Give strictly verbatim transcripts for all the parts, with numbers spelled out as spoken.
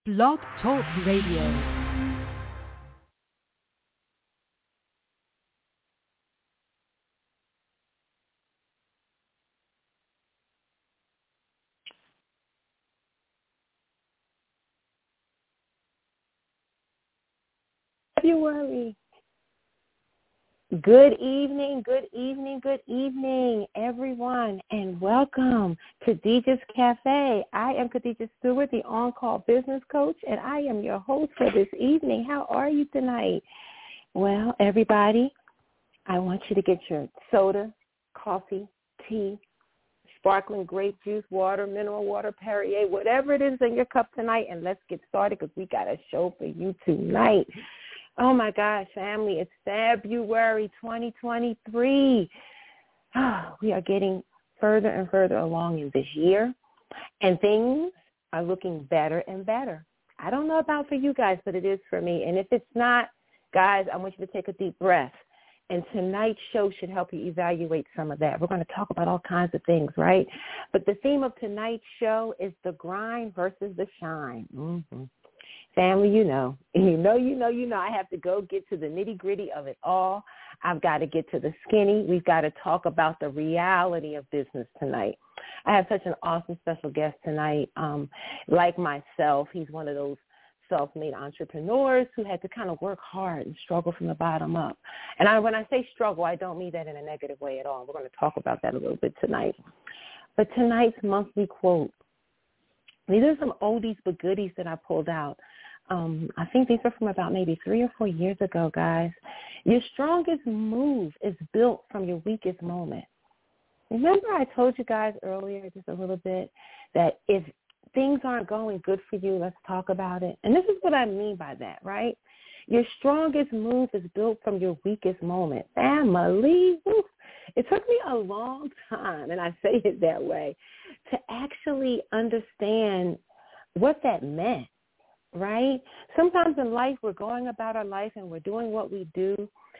Blog Talk Radio. February. Good evening, good evening, good evening, everyone, and welcome to Khadijah's Cafe. I am Khadijah Stewart, the on-call business coach, and I am your host for this evening. How are you tonight? Well, everybody, I want you to get your soda, coffee, tea, sparkling grape juice, water, mineral water, Perrier, whatever it is in your cup tonight, and let's get started because we got a show for you tonight. Oh, my gosh, family, it's February twenty twenty-three. Oh, we are getting further and further along in this year, and things are looking better and better. I don't know about for you guys, but it is for me. And if it's not, guys, I want you to take a deep breath. And tonight's show should help you evaluate some of that. We're going to talk about all kinds of things, right? But the theme of tonight's show is the grind versus the shine. Mm-hmm. Family, you know, you know, you know, you know, I have to go get to the nitty-gritty of it all. I've got to get to the skinny. We've got to talk about the reality of business tonight. I have such an awesome special guest tonight. Um, like myself, he's one of those self-made entrepreneurs who had to kind of work hard and struggle from the bottom up. And I, when I say struggle, I don't mean that in a negative way at all. We're going to talk about that a little bit tonight. But tonight's monthly quote, these are some oldies but goodies that I pulled out. Um, I think these are from about maybe three or four years ago, guys. Your strongest move is built from your weakest moment. Remember I told you guys earlier just a little bit that if things aren't going good for you, let's talk about it. And this is what I mean by that, right? Your strongest move is built from your weakest moment. Family, woo. It took me a long time, and I say it that way, to actually understand what that meant, right? Sometimes in life we're going about our life and we're doing what we do,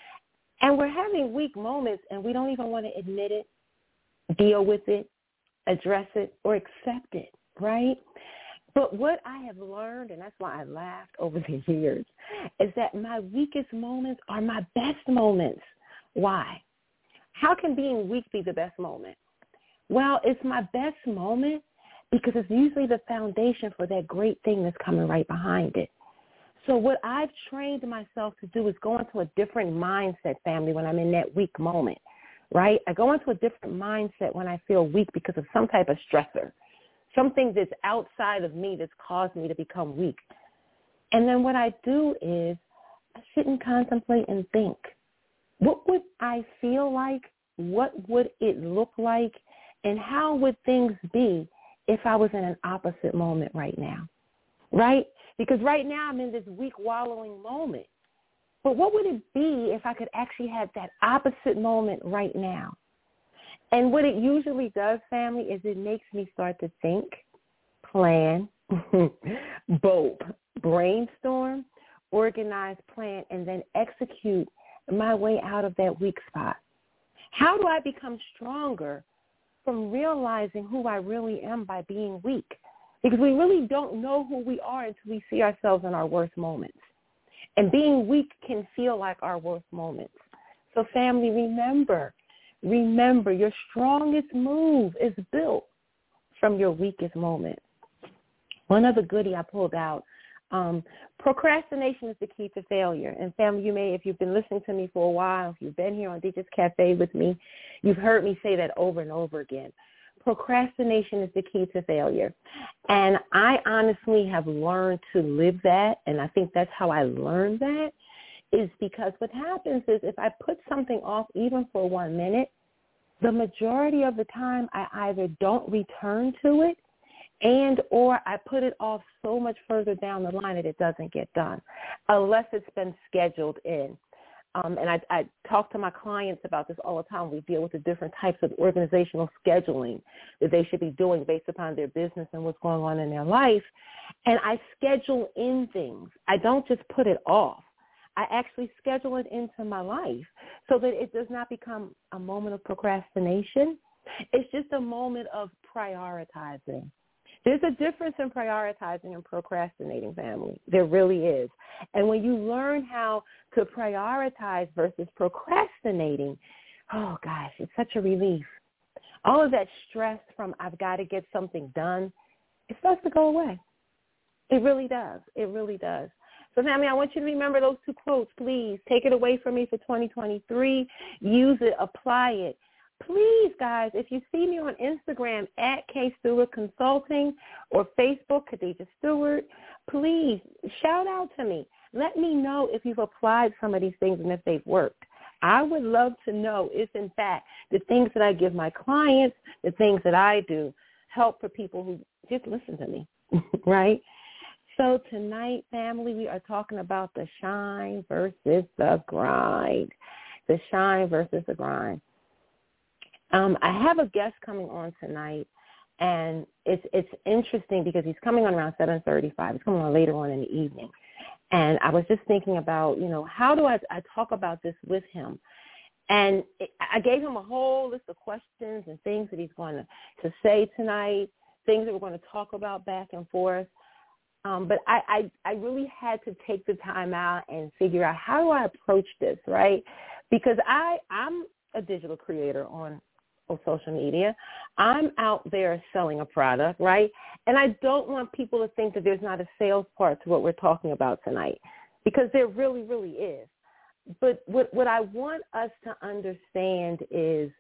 and we're having weak moments, and we don't even want to admit it, deal with it, address it, or accept it, right? But what I have learned, and that's why I laughed over the years, is that my weakest moments are my best moments. Why? How can being weak be the best moment? Well, it's my best moment because it's usually the foundation for that great thing that's coming right behind it. So what I've trained myself to do is go into a different mindset, family, when I'm in that weak moment, right? I go into a different mindset when I feel weak because of some type of stressor, something that's outside of me that's caused me to become weak. And then what I do is I sit and contemplate and think, what would I feel like? What would it look like? And how would things be if I was in an opposite moment right now, right? Because right now I'm in this weak wallowing moment. But what would it be if I could actually have that opposite moment right now? And what it usually does, family, is it makes me start to think, plan, both brainstorm, organize, plan, and then execute my way out of that weak spot. How do I become stronger from realizing who I really am by being weak? Because we really don't know who we are until we see ourselves in our worst moments. And being weak can feel like our worst moments. So family, remember, remember your strongest move is built from your weakest moment. One other goodie I pulled out, um, procrastination is the key to failure. And family, you may, if you've been listening to me for a while, if you've been here on Khadijah's Cafe with me, you've heard me say that over and over again. Procrastination is the key to failure. And I honestly have learned to live that, and I think that's how I learned that, is because what happens is if I put something off even for one minute, the majority of the time I either don't return to it and or I put it off so much further down the line that it doesn't get done unless it's been scheduled in. Um, and I, I talk to my clients about this all the time. We deal with the different types of organizational scheduling that they should be doing based upon their business and what's going on in their life. And I schedule in things. I don't just put it off. I actually schedule it into my life so that it does not become a moment of procrastination. It's just a moment of prioritizing. There's a difference in prioritizing and procrastinating, family. There really is. And when you learn how to prioritize versus procrastinating, oh, gosh, it's such a relief. All of that stress from I've got to get something done, it starts to go away. It really does. It really does. So, family, I want you to remember those two quotes, please. Take it away from me for twenty twenty-three. Use it. Apply it. Please, guys, if you see me on Instagram at K Stewart Consulting or Facebook, Khadijah Stewart, please shout out to me. Let me know if you've applied some of these things and if they've worked. I would love to know if, in fact, the things that I give my clients, the things that I do, help for people who just listen to me, right? So tonight, family, we are talking about the shine versus the grind, the shine versus the grind. Um, I have a guest coming on tonight, and it's it's interesting because he's coming on around seven thirty-five. He's coming on later on in the evening. And I was just thinking about, you know, how do I, I talk about this with him? And it, I gave him a whole list of questions and things that he's going to, to say tonight, things that we're going to talk about back and forth. Um, but I, I, I really had to take the time out and figure out how do I approach this, right? Because I, I'm a digital creator on on social media. I'm out there selling a product, right? And I don't want people to think that there's not a sales part to what we're talking about tonight, because there really, really is. But what, what I want us to understand is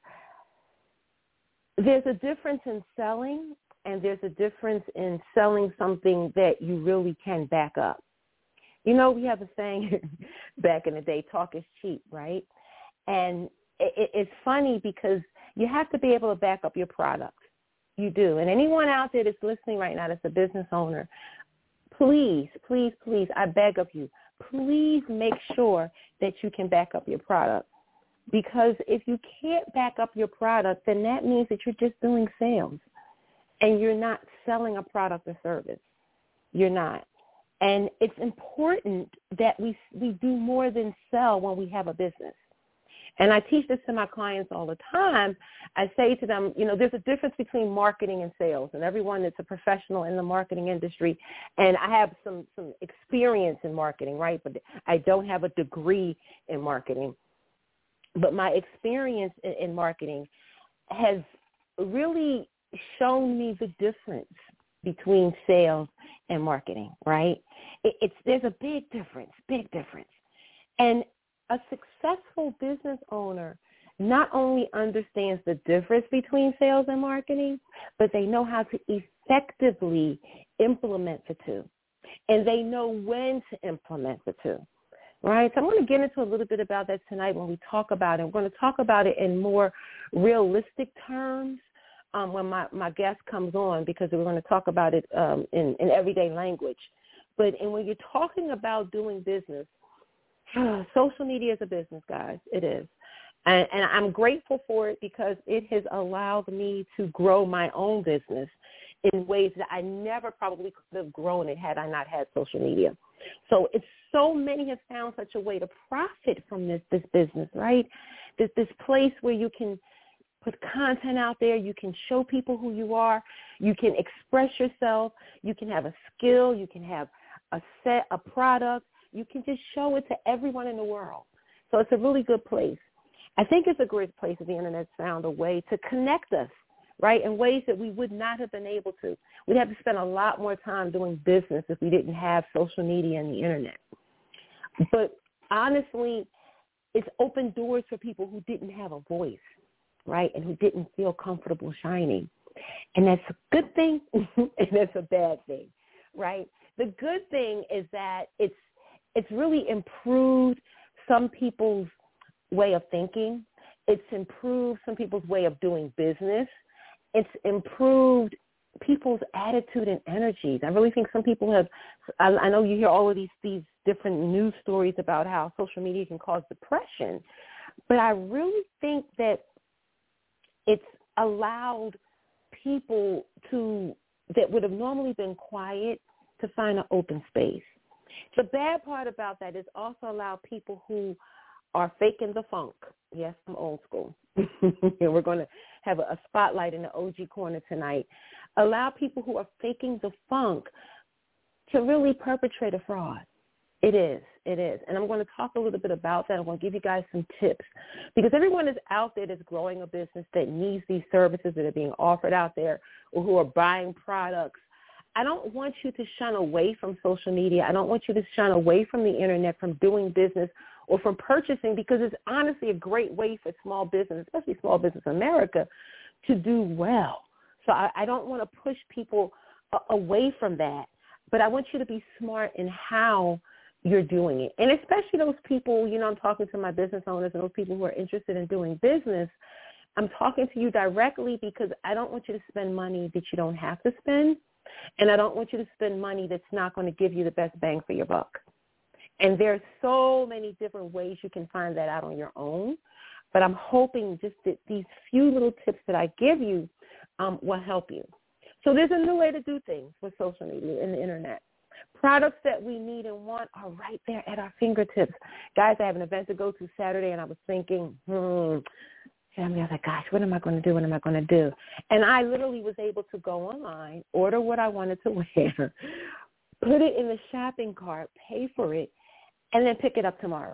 there's a difference in selling, and there's a difference in selling something that you really can back up. You know, we have a saying back in the day, talk is cheap, right? And it, it's funny because you have to be able to back up your product. You do. And anyone out there that's listening right now that's a business owner, please, please, please, I beg of you, please make sure that you can back up your product. Because if you can't back up your product, then that means that you're just doing sales and you're not selling a product or service. You're not. And it's important that we we do more than sell when we have a business. And I teach this to my clients all the time. I say to them, you know, there's a difference between marketing and sales, and everyone that's a professional in the marketing industry. And I have some, some experience in marketing, right? But I don't have a degree in marketing. But my experience in, in marketing has really shown me the difference between sales and marketing, right? It, it's there's a big difference, big difference. And a successful business owner not only understands the difference between sales and marketing, but they know how to effectively implement the two. And they know when to implement the two, right? So I'm going to get into a little bit about that tonight when we talk about it. We're going to talk about it in more realistic terms um, when my, my guest comes on, because we're going to talk about it um, in, in everyday language. But and when you're talking about doing business, social media is a business, guys. It is. And, and I'm grateful for it because it has allowed me to grow my own business in ways that I never probably could have grown it had I not had social media. So it's so many have found such a way to profit from this, this business, right? This, this place where you can put content out there, you can show people who you are, you can express yourself, you can have a skill, you can have a set, a product. You can just show it to everyone in the world. So it's a really good place. I think it's a great place that the Internet's found a way to connect us, right, in ways that we would not have been able to. We'd have to spend a lot more time doing business if we didn't have social media and the Internet. But honestly, it's opened doors for people who didn't have a voice, right, and who didn't feel comfortable shining. And that's a good thing and that's a bad thing, right? The good thing is that it's It's really improved some people's way of thinking. It's improved some people's way of doing business. It's improved people's attitude and energies. I really think some people have, I, I know you hear all of these, these different news stories about how social media can cause depression, but I really think that it's allowed people to, that would have normally been quiet, to find an open space. The bad part about that is also allow people who are faking the funk. Yes, I'm old school. And we're going to have a spotlight in the O G corner tonight. Allow people who are faking the funk to really perpetrate a fraud. It is. It is. And I'm going to talk a little bit about that. I'm going to give you guys some tips because everyone is out there that's growing a business that needs these services that are being offered out there or who are buying products. I don't want you to shun away from social media. I don't want you to shun away from the internet, from doing business or from purchasing, because it's honestly a great way for small business, especially small business in America, to do well. So I, I don't want to push people a- away from that, but I want you to be smart in how you're doing it. And especially those people, you know, I'm talking to my business owners and those people who are interested in doing business. I'm talking to you directly because I don't want you to spend money that you don't have to spend. And I don't want you to spend money that's not going to give you the best bang for your buck. And there's so many different ways you can find that out on your own. But I'm hoping just that these few little tips that I give you um, will help you. So there's a new way to do things with social media and the internet. Products that we need and want are right there at our fingertips. Guys, I have an event to go to Saturday, and I was thinking, hmm, family, I was like, gosh, what am I going to do? What am I going to do? And I literally was able to go online, order what I wanted to wear, put it in the shopping cart, pay for it, and then pick it up tomorrow.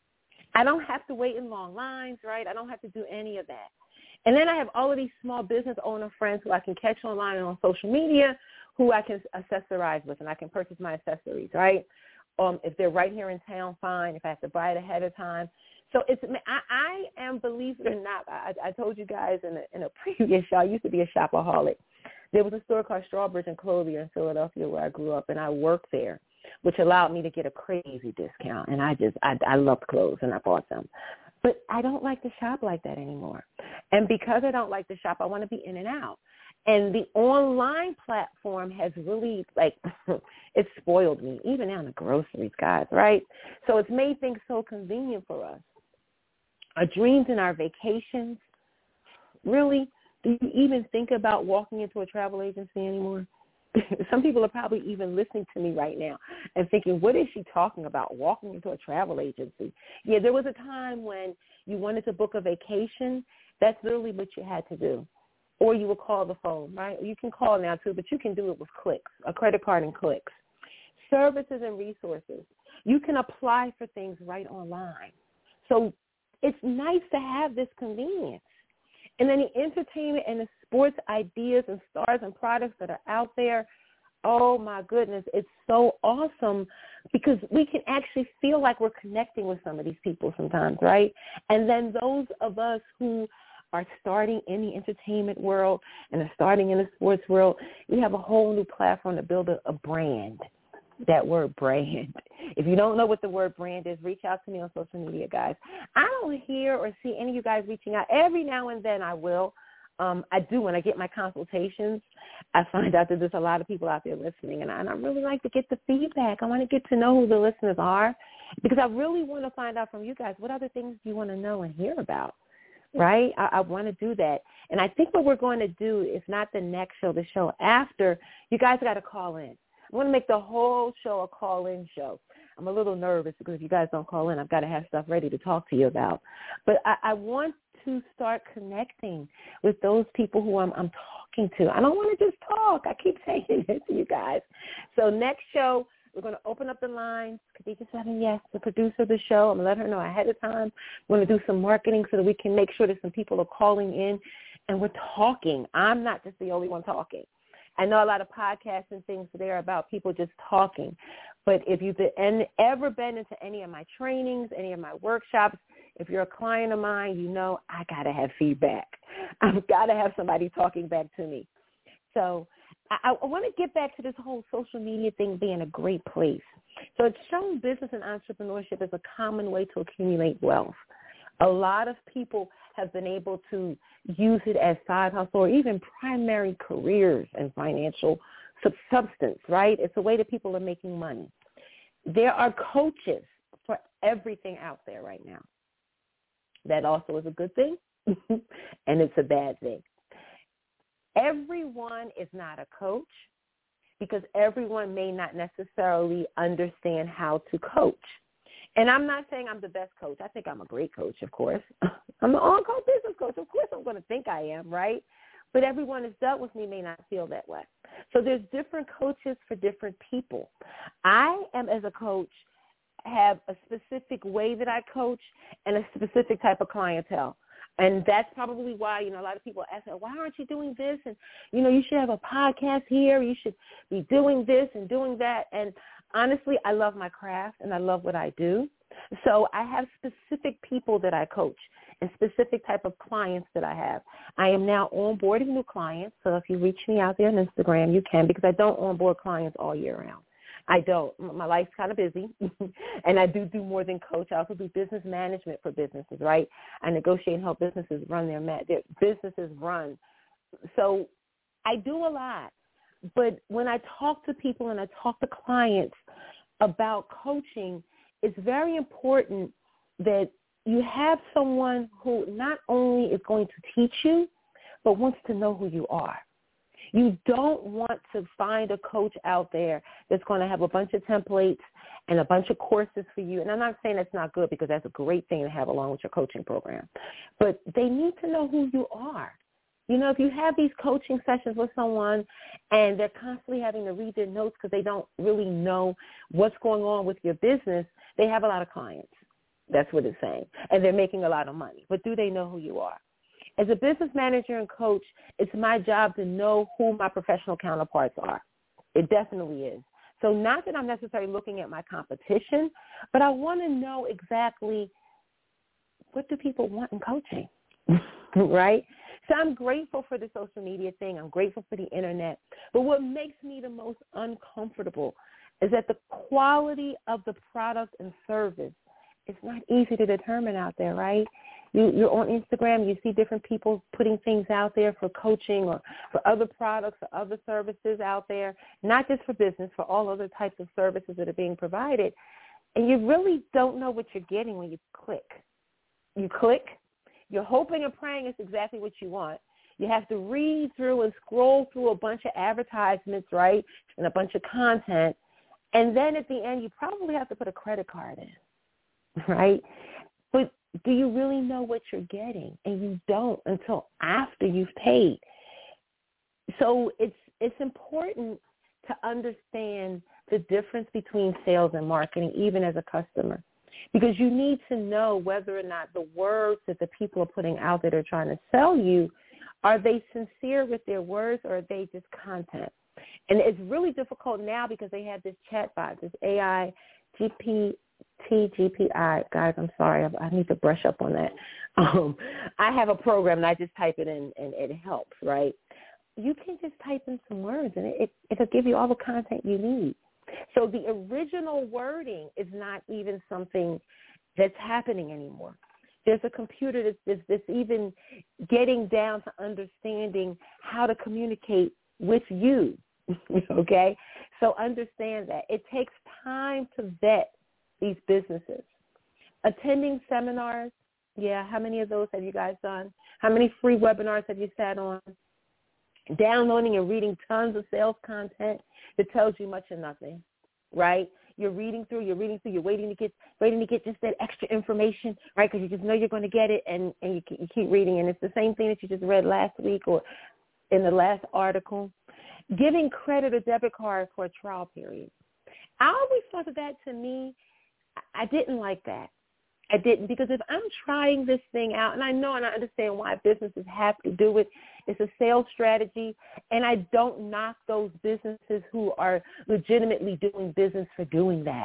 I don't have to wait in long lines, right? I don't have to do any of that. And then I have all of these small business owner friends who I can catch online and on social media who I can accessorize with, and I can purchase my accessories, right? Um, if they're right here in town, fine. If I have to buy it ahead of time. So it's I, I am, believe it or not, I, I told you guys in a, in a previous show, I used to be a shopaholic. There was a store called Strawbridge and Clothier in Philadelphia where I grew up, and I worked there, which allowed me to get a crazy discount. And I just, I, I loved clothes, and I bought them. But I don't like to shop like that anymore. And because I don't like to shop, I want to be in and out. And the online platform has really, like, it spoiled me, even down to groceries, guys, right? So it's made things so convenient for us. Our dreams and our vacations, really, do you even think about walking into a travel agency anymore? Some people are probably even listening to me right now and thinking, what is she talking about, walking into a travel agency? Yeah, there was a time when you wanted to book a vacation. That's literally what you had to do. Or you would call the phone, right? You can call now, too, but you can do it with clicks, a credit card and clicks. Services and resources. You can apply for things right online. So it's nice to have this convenience. And then the entertainment and the sports ideas and stars and products that are out there, oh, my goodness, it's so awesome because we can actually feel like we're connecting with some of these people sometimes, right? And then those of us who are starting in the entertainment world and are starting in the sports world, we have a whole new platform to build a, a brand. That word brand. If you don't know what the word brand is, reach out to me on social media, guys. I don't hear or see any of you guys reaching out. Every now and then I will. Um, I do when I get my consultations. I find out that there's a lot of people out there listening, and I, and I really like to get the feedback. I want to get to know who the listeners are because I really want to find out from you guys what other things do you want to know and hear about. Right? I, I want to do that. And I think what we're going to do, if not the next show, the show after, you guys got to call in. I want to make the whole show a call-in show. I'm a little nervous because if you guys don't call in, I've got to have stuff ready to talk to you about. But I, I want to start connecting with those people who I'm, I'm talking to. I don't want to just talk. I keep saying it to you guys. So next show, we're going to open up the lines. Khadija Seven, yes, the producer of the show. I'm going to let her know ahead of time. We're going to do some marketing so that we can make sure that some people are calling in and we're talking. I'm not just the only one talking. I know a lot of podcasts and things there about people just talking. But if you've ever been into any of my trainings, any of my workshops, if you're a client of mine, you know I got to have feedback. I've got to have somebody talking back to me. So I, I want to get back to this whole social media thing being a great place. So it's shown business and entrepreneurship as a common way to accumulate wealth. A lot of people have been able to use it as side hustle or even primary careers and financial substance, right? It's a way that people are making money. There are coaches for everything out there right now. That also is a good thing, and it's a bad thing. Everyone is not a coach because everyone may not necessarily understand how to coach. And I'm not saying I'm the best coach. I think I'm a great coach, of course. I'm an on-call business coach. Of course I'm going to think I am, right? But everyone who's dealt with me may not feel that way. So there's different coaches for different people. I am, as a coach, have a specific way that I coach and a specific type of clientele. And that's probably why, you know, a lot of people ask, why aren't you doing this? And, you know, you should have a podcast here. You should be doing this and doing that. And honestly, I love my craft and I love what I do. So I have specific people that I coach and specific type of clients that I have. I am now onboarding new clients. So if you reach me out there on Instagram, you can, because I don't onboard clients all year round. I don't. My life's kind of busy, and I do do more than coach. I also do business management for businesses, right? I negotiate and help businesses run their, ma- their businesses run. So I do a lot. But when I talk to people and I talk to clients about coaching, it's very important that you have someone who not only is going to teach you, but wants to know who you are. You don't want to find a coach out there that's going to have a bunch of templates and a bunch of courses for you. And I'm not saying that's not good, because that's a great thing to have along with your coaching program. But they need to know who you are. You know, if you have these coaching sessions with someone and they're constantly having to read their notes because they don't really know what's going on with your business, they have a lot of clients. That's what it's saying. And they're making a lot of money. But do they know who you are? As a business manager and coach, it's my job to know who my professional counterparts are. It definitely is. So not that I'm necessarily looking at my competition, but I want to know exactly what do people want in coaching, right? So I'm grateful for the social media thing. I'm grateful for the internet. But what makes me the most uncomfortable is that the quality of the product and service is not easy to determine out there, right? You, you're on Instagram, you see different people putting things out there for coaching or for other products or other services out there, not just for business, for all other types of services that are being provided. And you really don't know what you're getting when you click. You click, you're hoping and praying it's exactly what you want. You have to read through and scroll through a bunch of advertisements, right, and a bunch of content. And then at the end, you probably have to put a credit card in, right? But do you really know what you're getting? And you don't until after you've paid. So it's it's important to understand the difference between sales and marketing, even as a customer, because you need to know whether or not the words that the people are putting out there they're trying to sell you, are they sincere with their words, or are they just content? And it's really difficult now because they have this chatbot, this A I, G P T, G P I. Guys, I'm sorry. I, I need to brush up on that. Um, I have a program, and I just type it in, and it helps, right? You can just type in some words, and it, it'll give you all the content you need. So the original wording is not even something that's happening anymore. There's a computer that's, that's, that's even getting down to understanding how to communicate with you, okay? So understand that. It takes time to vet these businesses. Attending seminars, yeah, how many of those have you guys done? How many free webinars have you sat on? Downloading and reading tons of sales content that tells you much of nothing, right? You're reading through, you're reading through, you're waiting to get waiting to get just that extra information, right? Because you just know you're going to get it, and, and you, you keep reading. And it's the same thing that you just read last week or in the last article. Giving credit or debit card for a trial period. I always thought that, that to me, I didn't like that. I didn't, because if I'm trying this thing out, and I know and I understand why businesses have to do it, it's a sales strategy, and I don't knock those businesses who are legitimately doing business for doing that.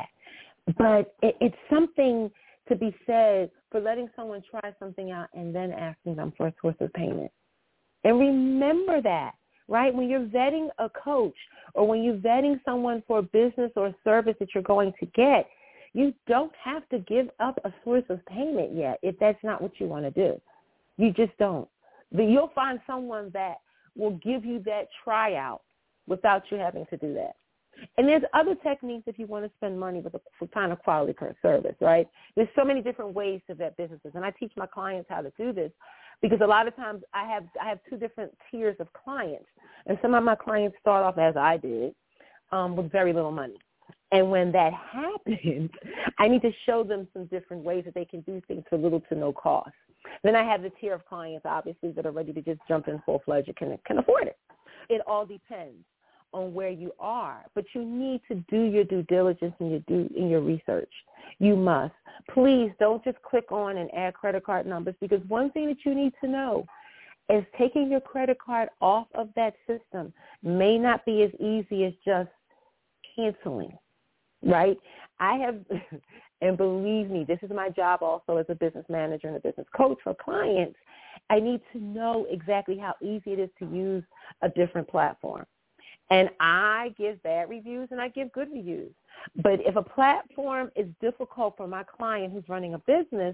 But it, it's something to be said for letting someone try something out and then asking them for a source of payment. And remember that, right? When you're vetting a coach or when you're vetting someone for a business or a service that you're going to get, you don't have to give up a source of payment yet if that's not what you want to do. You just don't. But you'll find someone that will give you that tryout without you having to do that. And there's other techniques if you want to spend money with a kind of quality service, right? There's so many different ways to vet businesses, and I teach my clients how to do this because a lot of times I have I have two different tiers of clients, and some of my clients start off as I did um, with very little money. And when that happens, I need to show them some different ways that they can do things for little to no cost. Then I have the tier of clients, obviously, that are ready to just jump in full-fledged and can, can afford it. It all depends on where you are. But you need to do your due diligence and your, do, in your research. You must. Please don't just click on and add credit card numbers, because one thing that you need to know is taking your credit card off of that system may not be as easy as just canceling. Right? I have, and believe me, this is my job also as a business manager and a business coach for clients. I need to know exactly how easy it is to use a different platform. And I give bad reviews and I give good reviews. But if a platform is difficult for my client who's running a business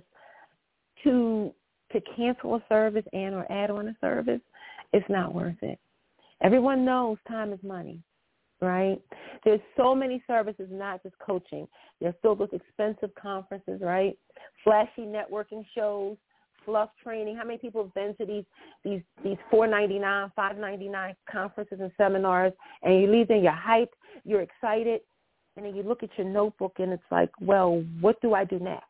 to to cancel a service and or add on a service, it's not worth it. Everyone knows time is money. Right? There's so many services, not just coaching. They're filled with expensive conferences, right? Flashy networking shows, fluff training. How many people have been to these these these four ninety-nine, five ninety-nine conferences and seminars, and you leave there, you're hyped, you're excited, and then you look at your notebook and it's like, well, what do I do next?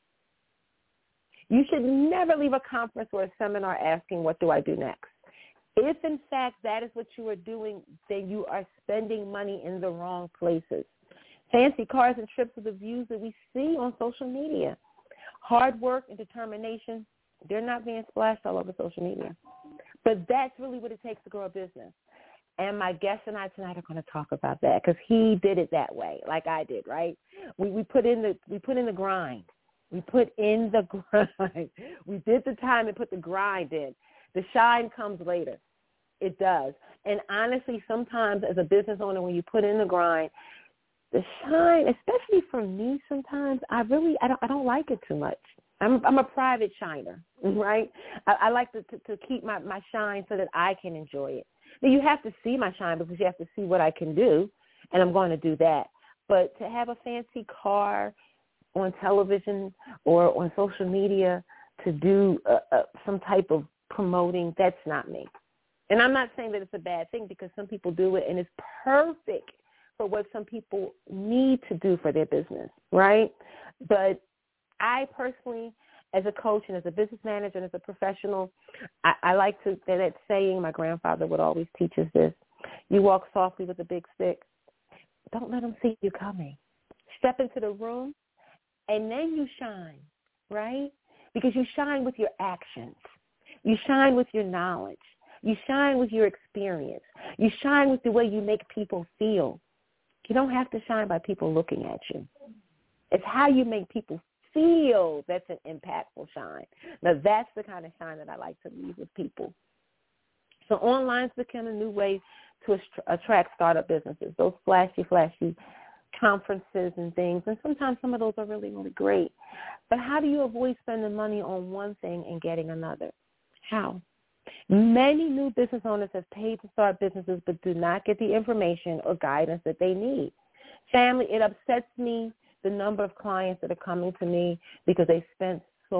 You should never leave a conference or a seminar asking, what do I do next? If, in fact, that is what you are doing, then you are spending money in the wrong places. Fancy cars and trips are the views that we see on social media. Hard work and determination, they're not being splashed all over social media. But that's really what it takes to grow a business. And my guest and I tonight are going to talk about that because he did it that way, like I did, right? We, we put in the we put in the grind. We put in the grind. We did the time and put the grind in. The shine comes later. It does. And honestly, sometimes as a business owner, when you put in the grind, the shine, especially for me sometimes, I really, I don't, I don't like it too much. I'm, I'm a private shiner, right? I, I like to, to, to keep my, my shine so that I can enjoy it. Now, you have to see my shine because you have to see what I can do, and I'm going to do that. But to have a fancy car on television or on social media to do uh, uh, some type of promoting, that's not me. And I'm not saying that it's a bad thing because some people do it and it's perfect for what some people need to do for their business, right? But I personally, as a coach and as a business manager and as a professional, I, I like to, that saying my grandfather would always teach us this, you walk softly with a big stick. Don't let them see you coming. Step into the room and then you shine, right? Because you shine with your actions. You shine with your knowledge. You shine with your experience. You shine with the way you make people feel. You don't have to shine by people looking at you. It's how you make people feel that's an impactful shine. Now, that's the kind of shine that I like to leave with people. So online's become a new way to attract startup businesses, those flashy, flashy conferences and things. And sometimes some of those are really, really great. But how do you avoid spending money on one thing and getting another? How? Many new business owners have paid to start businesses but do not get the information or guidance that they need. Family, it upsets me the number of clients that are coming to me because they spent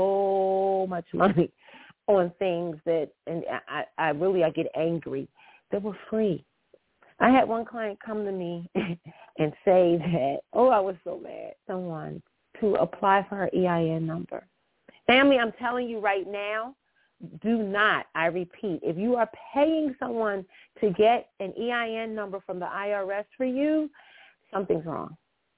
so much money on things that, and I, I really, I get angry, that were free. I had one client come to me and say that, oh, I was so mad, someone to apply for her E I N number. Family, I'm telling you right now, do not, I repeat, if you are paying someone to get an E I N number from the I R S for you, something's wrong.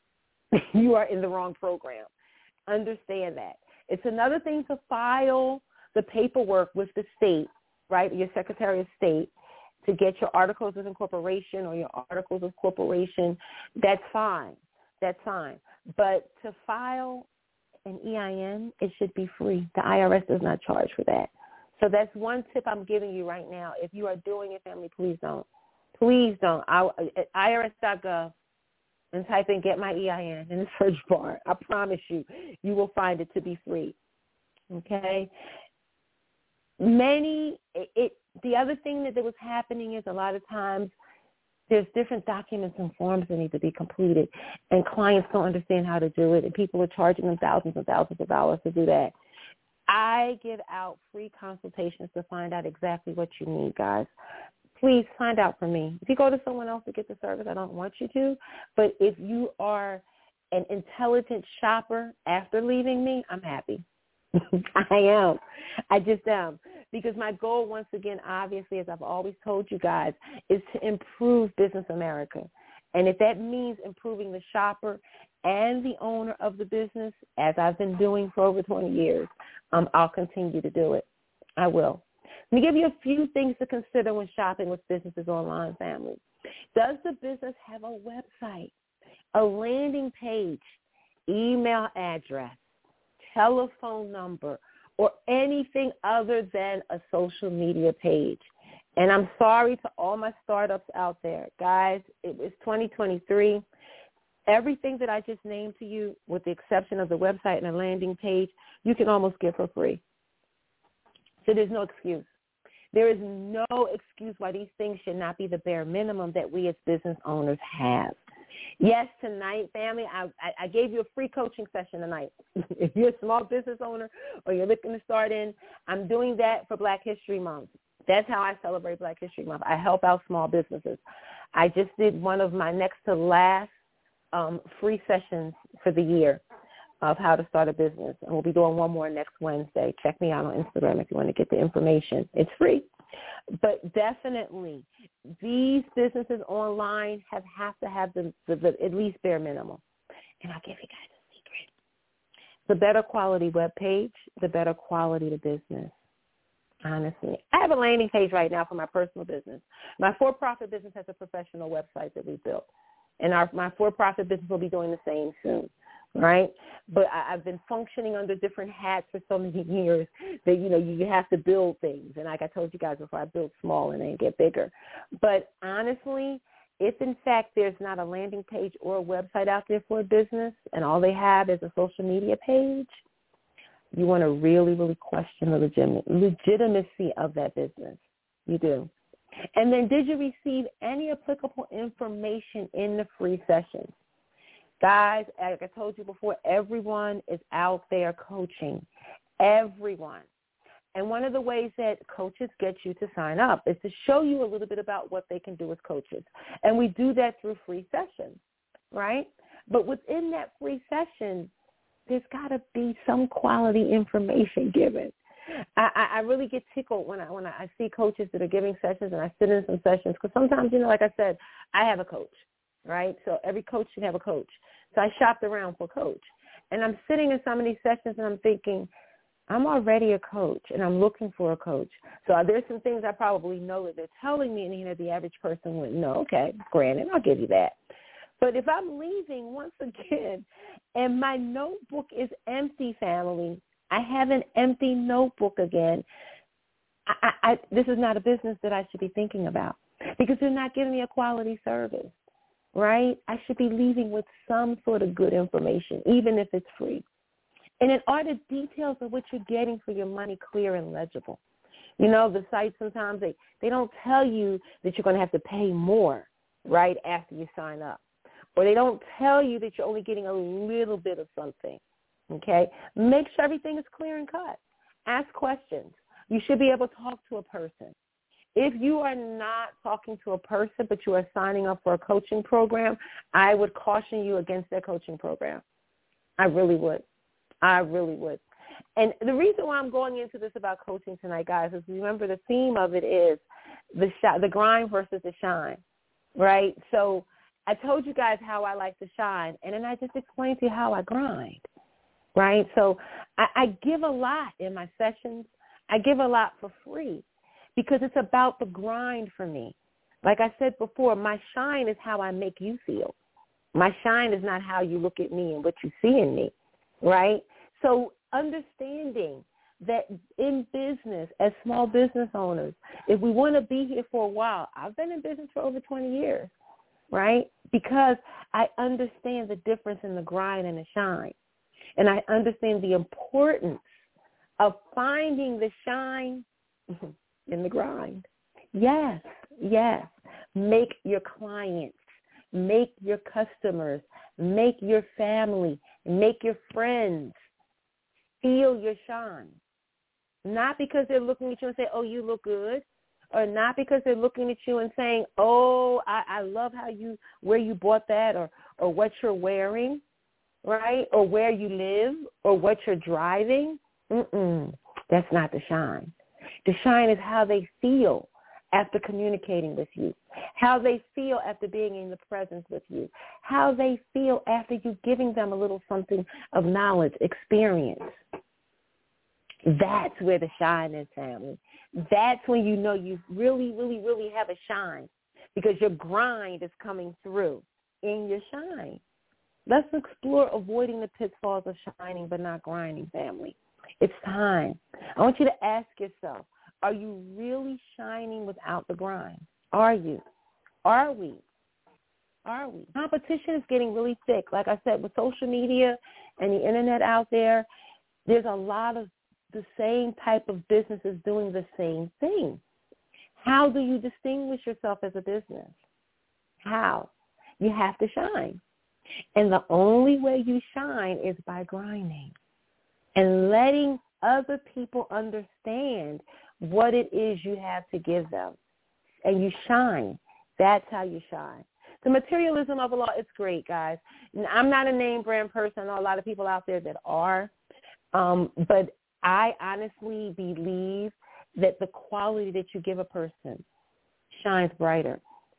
You are in the wrong program. Understand that. It's another thing to file the paperwork with the state, right, your Secretary of State, to get your articles of incorporation or your articles of corporation. That's fine. That's fine. But to file an E I N, it should be free. The I R S does not charge for that. So that's one tip I'm giving you right now. If you are doing it, family, please don't. Please don't. I, at I R S dot gov and type in get my E I N in the search bar. I promise you, you will find it to be free. Okay? Many, it, it the other thing that, that was happening is a lot of times there's different documents and forms that need to be completed, and clients don't understand how to do it, and people are charging them thousands and thousands of dollars to do that. I give out free consultations to find out exactly what you need, guys. please find out from me. If you go to someone else to get the service, I don't want you to. But if you are an intelligent shopper after leaving me, I'm happy. I am. I just am. Because my goal, once again, obviously, as I've always told you guys, is to improve Business America. And if that means improving the shopper and the owner of the business, as I've been doing for over twenty years, um, I'll continue to do it. I will. Let me give you a few things to consider when shopping with businesses online, family. Does the business have a website, a landing page, email address, telephone number, or anything other than a social media page? And I'm sorry to all my startups out there. Guys, it was twenty twenty-three. Everything that I just named to you, with the exception of the website and a landing page, you can almost get for free. So there's no excuse. There is no excuse why these things should not be the bare minimum that we as business owners have. Yes, tonight, family, I, I gave you a free coaching session tonight. If you're a small business owner or you're looking to start in, I'm doing that for Black History Month. That's how I celebrate Black History Month. I help out small businesses. I just did one of my next to last um, free sessions for the year of how to start a business. And we'll be doing one more next Wednesday. Check me out on Instagram if you want to get the information. It's free. But definitely, these businesses online have, have to have the, the, the at least bare minimum. And I'll give you guys a secret. The better quality web page, the better quality the business. Honestly, I have a landing page right now for my personal business. My for-profit business has a professional website that we built. And our, my for-profit business will be doing the same soon. Right? But I, I've been functioning under different hats for so many years that, you know, you have to build things. And like I told you guys before, I build small and then get bigger. But honestly, if in fact there's not a landing page or a website out there for a business and all they have is a social media page, you want to really, really question the legit- legitimacy of that business. You do. And then did you receive any applicable information in the free sessions? Guys, like I told you before, everyone is out there coaching, everyone. And one of the ways that coaches get you to sign up is to show you a little bit about what they can do as coaches. And we do that through free sessions, right? But within that free session, there's got to be some quality information given. I, I really get tickled when I when I see coaches that are giving sessions and I sit in some sessions because sometimes, you know, like I said, I have a coach. Right? So every coach should have a coach. So I shopped around for a coach. And I'm sitting in some of these sessions and I'm thinking, I'm already a coach and I'm looking for a coach. So there's some things I probably know that they're telling me and, you know, the average person would know, okay, granted, I'll give you that. But if I'm leaving once again and my notebook is empty, family, I have an empty notebook again, I, I, I, this is not a business that I should be thinking about because they're not giving me a quality service. Right? I should be leaving with some sort of good information, even if it's free. And then are the details of what you're getting for your money clear and legible? You know, the sites sometimes, they, they don't tell you that you're going to have to pay more right after you sign up. Or they don't tell you that you're only getting a little bit of something, okay? Make sure everything is clear and cut. Ask questions. You should be able to talk to a person. If you are not talking to a person, but you are signing up for a coaching program, I would caution you against that coaching program. I really would. I really would. And the reason why I'm going into this about coaching tonight, guys, is remember the theme of it is the sh- the grind versus the shine, right? So I told you guys how I like to shine, and then I just explained to you how I grind, right? So I, I give a lot in my sessions. I give a lot for free. Because it's about the grind for me. Like I said before, my shine is how I make you feel. My shine is not how you look at me and what you see in me, right? So understanding that in business, as small business owners, if we want to be here for a while, I've been in business for over twenty years, right? Because I understand the difference in the grind and the shine. And I understand the importance of finding the shine in the grind. Yes, yes. Make your clients, make your customers, make your family, make your friends feel your shine. Not because they're looking at you and say, oh, you look good, or not because they're looking at you and saying, oh, I, I love how you, where you bought that, or, or what you're wearing, right, or where you live, or what you're driving. Mm-mm. That's not the shine. The shine is how they feel after communicating with you, how they feel after being in the presence with you, how they feel after you giving them a little something of knowledge, experience. That's where the shine is, family. That's when you know you really, really, really have a shine, because your grind is coming through in your shine. Let's explore avoiding the pitfalls of shining but not grinding, family. It's time. I want you to ask yourself, are you really shining without the grind? Are you? Are we? Are we? Competition is getting really thick. Like I said, with social media and the internet out there, there's a lot of the same type of businesses doing the same thing. How do you distinguish yourself as a business? How? You have to shine. And the only way you shine is by grinding and letting other people understand what it is you have to give them. And you shine. That's how you shine. The materialism of it all, it's great, guys. I'm not a name brand person. I know a lot of people out there that are. Um, but I honestly believe that the quality that you give a person shines brighter.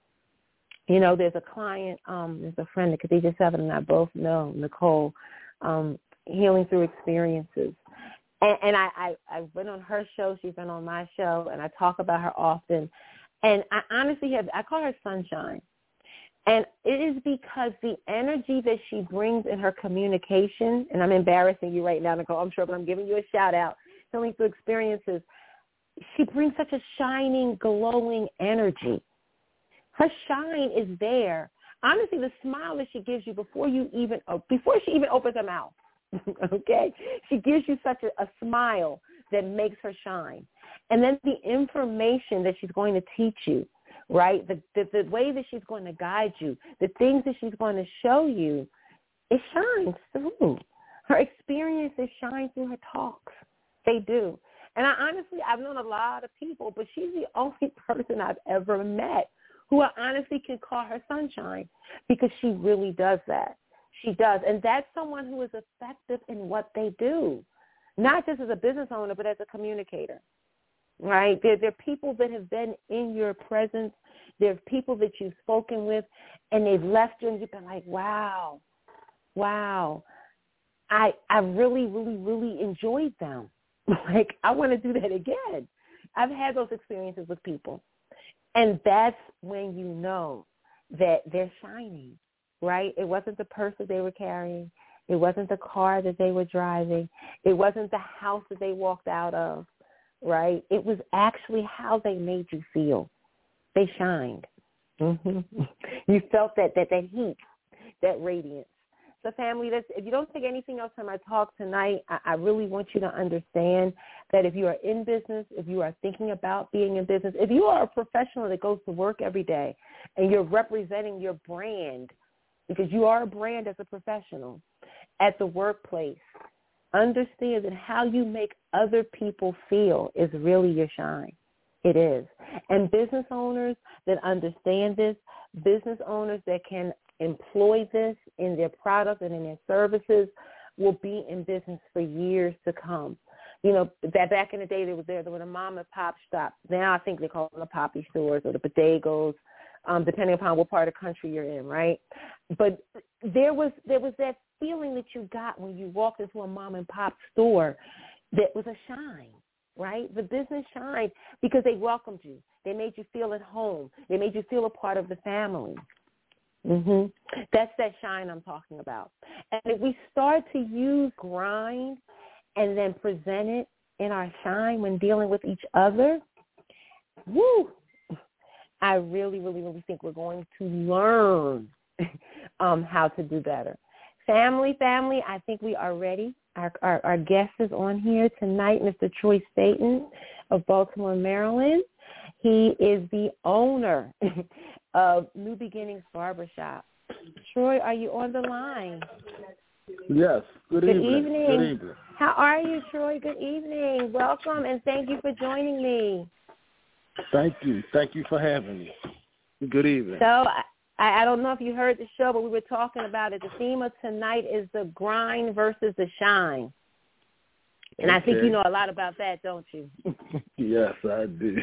You know, there's a client, um, there's a friend that Khadija Seven and I both know, Nicole, um, Healing Through Experiences. And, and I, I, I've been on her show. She's been on my show, and I talk about her often. And I honestly have, I call her Sunshine. And it is because the energy that she brings in her communication, and I'm embarrassing you right now, Nicole, I'm sure, but I'm giving you a shout-out, Healing Through Experiences, she brings such a shining, glowing energy. Her shine is there. Honestly, the smile that she gives you before you even, before she even opens her mouth, okay? She gives you such a, a smile that makes her shine. And then the information that she's going to teach you, right, the, the, the way that she's going to guide you, the things that she's going to show you, it shines through. Her experiences shine through her talks. They do. And I honestly, I've known a lot of people, but she's the only person I've ever met who I honestly can call her Sunshine, because she really does that. She does. And that's someone who is effective in what they do, not just as a business owner, but as a communicator, right? There, there are people that have been in your presence. There are people that you've spoken with, and they've left you, and you've been like, wow, wow, I, I really, really, really enjoyed them. Like, I want to do that again. I've had those experiences with people. And that's when you know that they're shining, right? It wasn't the purse that they were carrying. It wasn't the car that they were driving. It wasn't the house that they walked out of, right? It was actually how they made you feel. They shined. Mm-hmm. You felt that, that, that heat, that radiance. So, family, that's, if you don't take anything else from my talk tonight, I, I really want you to understand that if you are in business, if you are thinking about being in business, if you are a professional that goes to work every day and you're representing your brand, because you are a brand as a professional at the workplace, understand that how you make other people feel is really your shine. It is. And business owners that understand this, business owners that can employ this in their products and in their services will be in business for years to come. You know, that back in the day, there was there, there was a mom and pop shop. Now I think they call them the poppy stores or the bodegos, um, depending upon what part of the country you're in, right? But there was there was that feeling that you got when you walked into a mom and pop store that was a shine, right? The business shined because they welcomed you. They made you feel at home. They made you feel a part of the family. Mm-hmm. That's that shine I'm talking about. And if we start to use grind and then present it in our shine when dealing with each other, woo, I really, really, really think we're going to learn um, how to do better. Family, family, I think we are ready. Our, our, our guest is on here tonight, Mister Troy Staten of Baltimore, Maryland. He is the owner of New Beginnings Barbershop. Troy, are you on the line? Yes. Good, Good evening. evening. Good evening. How are you, Troy? Good evening. Welcome, and thank you for joining me. Thank you. Thank you for having me. Good evening. So I, I don't know if you heard the show, but we were talking about it. The theme of tonight is the grind versus the shine. And okay. I think you know a lot about that, don't you? Yes, I do.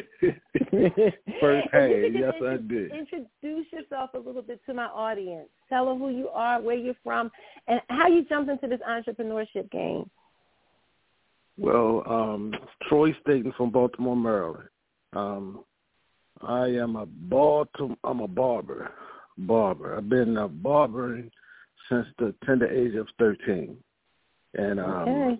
First hand, yes, intru- I do. Introduce yourself a little bit to my audience. Tell them who you are, where you're from, and how you jumped into this entrepreneurship game. Well, um, Troy Staten from Baltimore, Maryland. Um, I am a Baltimore, I'm a barber. Barber. I've been uh, barbering since the tender age of thirteen. And um, okay.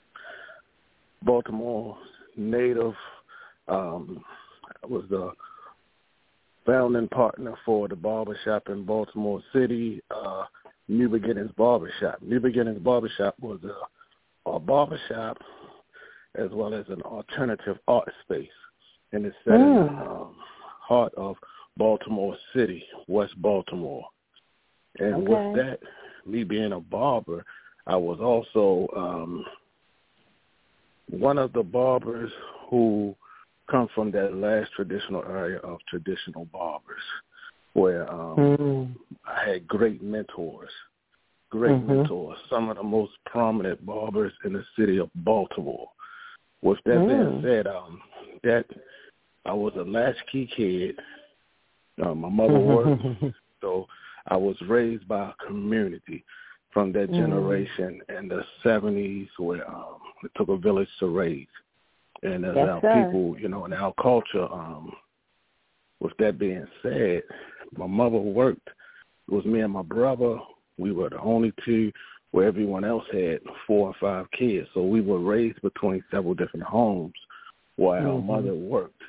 Baltimore native. Um, I was the founding partner for the barbershop in Baltimore City, uh, New Beginnings Barbershop. New Beginnings Barbershop was a, a barbershop as well as an alternative art space. And it's set mm. in the um, heart of Baltimore City, West Baltimore. And okay. with that, me being a barber, I was also um, one of the barbers who come from that last traditional area of traditional barbers, where um, mm. I had great mentors, great mm-hmm. mentors, some of the most prominent barbers in the city of Baltimore. With that mm. being said, um, that I was a latchkey kid. Uh, my mother worked, so I was raised by a community from that generation mm. in the seventies where um, it took a village to raise. And as yes, our sir. people, you know, in our culture, um, with that being said, my mother worked. It was me and my brother. We were the only two where everyone else had four or five kids. So we were raised between several different homes while mm-hmm. our mother worked.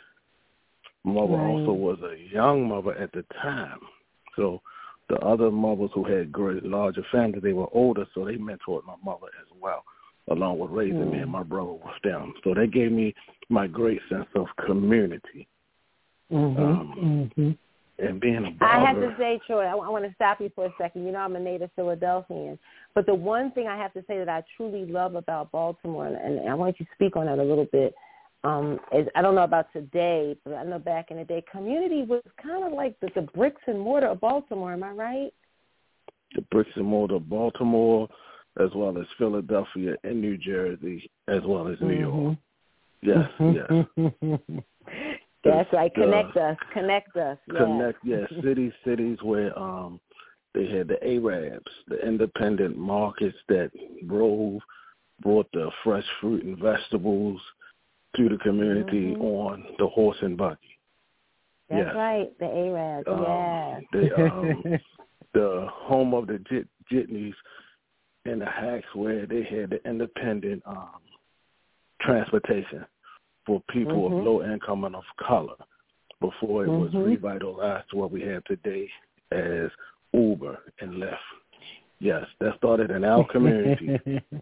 My mother right. also was a young mother at the time. So the other mothers who had great, larger families, they were older, so they mentored my mother as well, along with raising mm. me and my brother with them. So they gave me my great sense of community. Mm-hmm. Um, mm-hmm. And being a barber. I have to say, Troy, I, I want to stop you for a second. You know, I'm a native Philadelphian. But the one thing I have to say that I truly love about Baltimore, and, and I want you to speak on that a little bit, um, is I don't know about today, but I know back in the day, community was kind of like the, the bricks and mortar of Baltimore. Am I right? The bricks and mortar of Baltimore, as well as Philadelphia and New Jersey, as well as New mm-hmm. York. Yes, yes. That's right. Connect uh, us. Connect us. Yes. Connect, yes. cities, cities where um, they had the Arabs, the independent markets that drove, brought the fresh fruit and vegetables to the community mm-hmm. on the horse and buggy. That's yes. right. The Arabs. Um, yes. The, um, the home of the jit- jitneys and the hacks where they had the independent um, transportation for people mm-hmm. of low income and of color before it was mm-hmm. revitalized to what we have today as Uber and Lyft. Yes, that started in our community,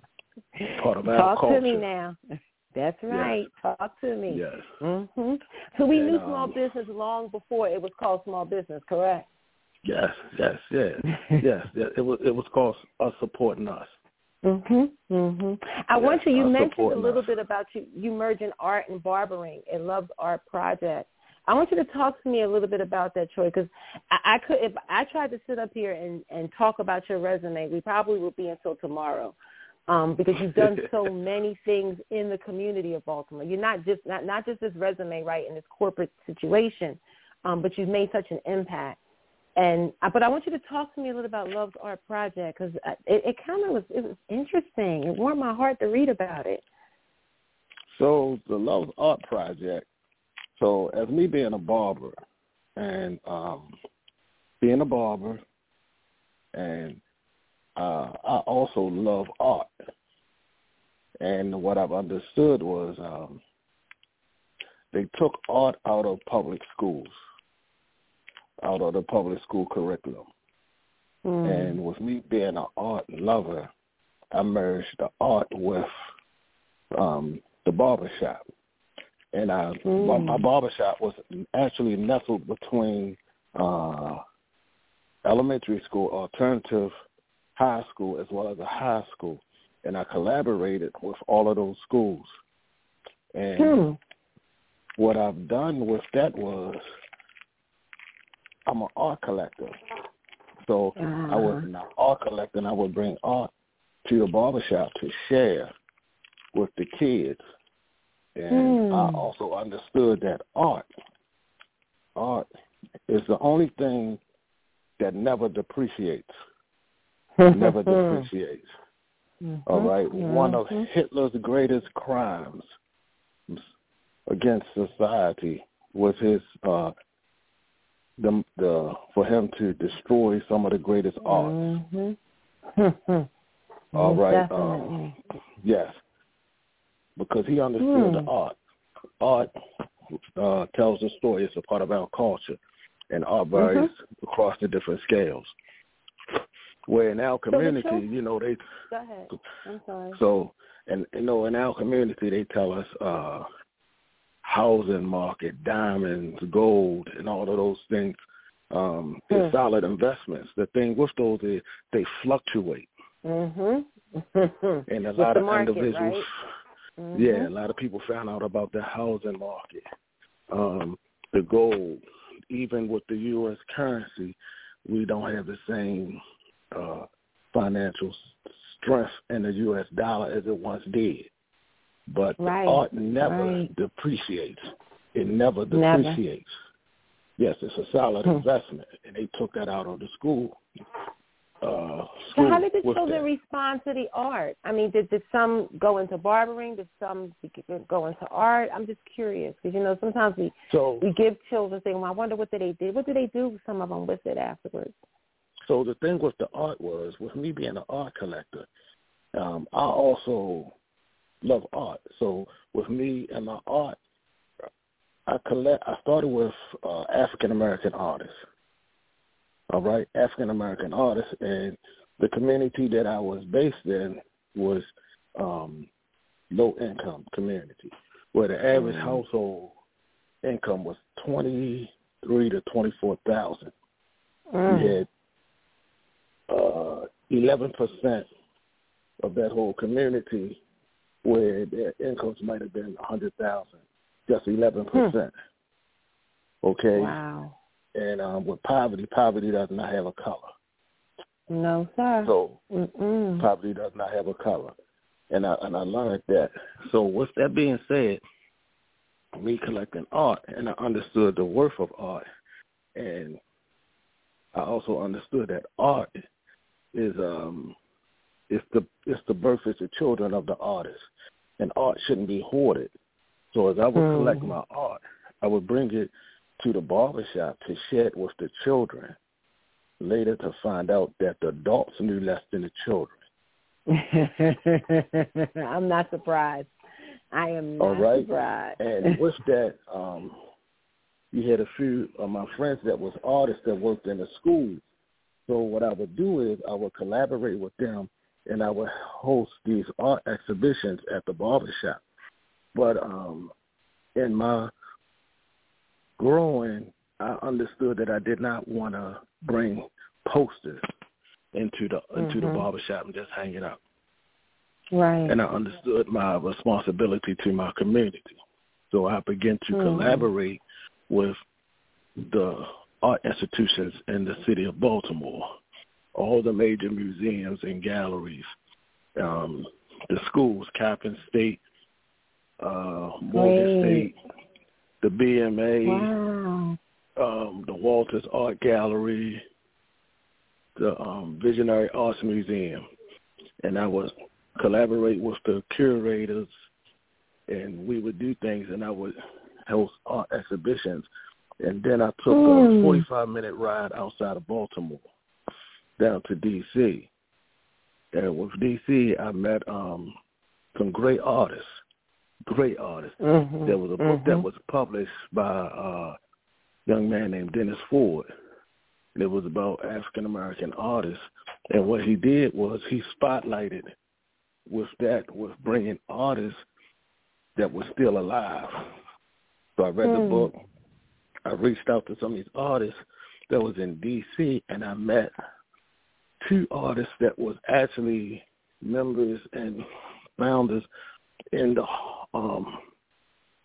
part of our Talk culture. Talk to me now. That's right. Yes. Talk to me. Yes. Mm-hmm. So we and, knew small um, business long before it was called small business, correct? Yes, yes, yes, yes. It was it was called us supporting us. Mhm, mhm. I yes, want you. You mentioned a little us. bit about you you merging art and barbering at Love's Art Project. I want you to talk to me a little bit about that, Troy, because I, I could if I tried to sit up here and, and talk about your resume, we probably would be until tomorrow, um, because you've done so many things in the community of Baltimore. You're not just not not just this resume, right, in this corporate situation, um, but you've made such an impact. And but I want you to talk to me a little about Love's Art Project, because it, it kind of was it was interesting. It warmed my heart to read about it. So the Love's Art Project. So as me being a barber, and um, being a barber, and uh, I also love art. And what I've understood was um, they took art out of public schools. out of the public school curriculum. Mm. And with me being an art lover, I merged the art with um, the barbershop. And I, mm. my, my barbershop was actually nestled between uh, elementary school, alternative high school, as well as a high school. And I collaborated with all of those schools. And mm. what I've done with that was I'm an art collector. So uh-huh. I was an art collector, and I would bring art to the barbershop to share with the kids. And mm. I also understood that art, art is the only thing that never depreciates. never depreciates. Mm-hmm. All right? Mm-hmm. One of Hitler's greatest crimes against society was his uh, the the for him to destroy some of the greatest arts. Mm-hmm. All right. Um, yes, because he understood mm. the art. Art uh, tells a story. It's a part of our culture, and art varies mm-hmm. across the different scales. Where in our community, so you know, they. Go ahead. I'm sorry. So, and you know, in our community, they tell us. Uh, housing market, diamonds, gold, and all of those things um, mm. is solid investments. The thing with those is they fluctuate. Mm-hmm. and a with lot of market, individuals, right? mm-hmm. yeah, a lot of people found out about the housing market, um, the gold. Even with the U S currency, we don't have the same uh, financial strength in the U S dollar as it once did. But right. the art never right. depreciates. It never depreciates. Never. Yes, it's a solid hmm. investment, and they took that out of the school. Uh, school so how did the children that. respond to the art? I mean, did, did some go into barbering? Did some go into art? I'm just curious because, you know, sometimes we so, we give children things, well, I wonder what did they do. What did they do, some of them, with it afterwards? So the thing with the art was, with me being an art collector, um, I also love art. So with me and my art, I collect. I started with uh, African American artists. All right, African American artists, and the community that I was based in was um, low income community, where the average mm. household income was twenty three to twenty four thousand. Mm. We had uh, eleven percent of that whole community where their incomes might have been a hundred thousand, just eleven percent. Hmm. Okay. Wow. And um, with poverty, poverty does not have a color. No, sir. So Mm-mm. poverty does not have a color, and I and I learned that. So with that being said, me collecting art, and I understood the worth of art, and I also understood that art is um. It's the it's the birth, it's the children of the artist, and art shouldn't be hoarded. So as I would mm. collect my art, I would bring it to the barbershop to share it with the children. Later to find out that the adults knew less than the children. I'm not surprised. I am not All right? surprised. And with that, um, you had a few of my friends that was artists that worked in the schools. So what I would do is I would collaborate with them, and I would host these art exhibitions at the barbershop. But um, in my growing, I understood that I did not want to bring posters into the mm-hmm. into the barbershop and just hang it up. Right. And I understood my responsibility to my community. So I began to mm-hmm. collaborate with the art institutions in the city of Baltimore, all the major museums and galleries, um, the schools, Coppin State, uh, Morgan State, the B M A, wow. um, the Walters Art Gallery, the um, Visionary Arts Museum. And I would collaborate with the curators, and we would do things, and I would host art exhibitions. And then I took mm. a forty-five minute ride outside of Baltimore down to D C And with D C, I met um, some great artists, great artists. Mm-hmm. There was a book mm-hmm. that was published by a young man named Dennis Ford. And it was about African-American artists. And what he did was he spotlighted with that, with bringing artists that were still alive. So I read mm. the book. I reached out to some of these artists that was in D C, and I met two artists that was actually members and founders in the um,